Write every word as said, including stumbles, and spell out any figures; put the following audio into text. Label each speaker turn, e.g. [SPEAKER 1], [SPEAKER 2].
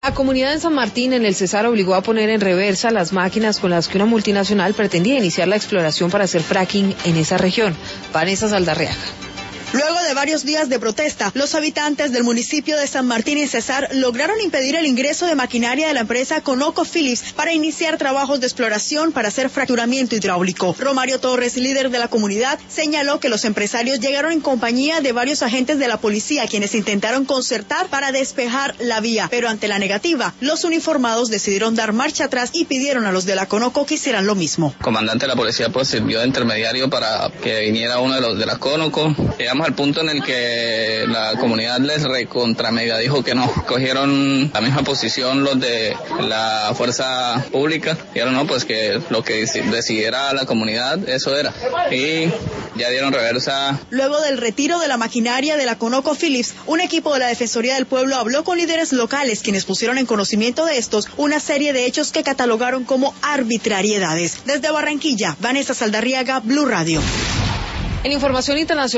[SPEAKER 1] La comunidad en San Martín, en el Cesar, obligó a poner en reversa las máquinas con las que una multinacional pretendía iniciar la exploración para hacer fracking en esa región. Vanessa Saldarriaga.
[SPEAKER 2] Luego de varios días de protesta, los habitantes del municipio de San Martín y Cesar lograron impedir el ingreso de maquinaria de la empresa ConocoPhillips para iniciar trabajos de exploración para hacer fracturamiento hidráulico. Romario Torres, líder de la comunidad, señaló que los empresarios llegaron en compañía de varios agentes de la policía, quienes intentaron concertar para despejar la vía, pero ante la negativa, los uniformados decidieron dar marcha atrás y pidieron a los de la Conoco que hicieran lo mismo.
[SPEAKER 3] El comandante de la policía pues sirvió de intermediario para que viniera uno de los de la Conoco. Llegamos al punto en el que la comunidad les recontramedia dijo que no, cogieron la misma posición los de la fuerza pública, y ahora no, pues que lo que decidiera la comunidad, eso era, y ya dieron reversa.
[SPEAKER 2] Luego del retiro de la maquinaria de la ConocoPhillips, un equipo de la Defensoría del Pueblo habló con líderes locales, quienes pusieron en conocimiento de estos una serie de hechos que catalogaron como arbitrariedades. Desde Barranquilla, Vanessa Saldarriaga, Blue Radio.
[SPEAKER 1] En información internacional.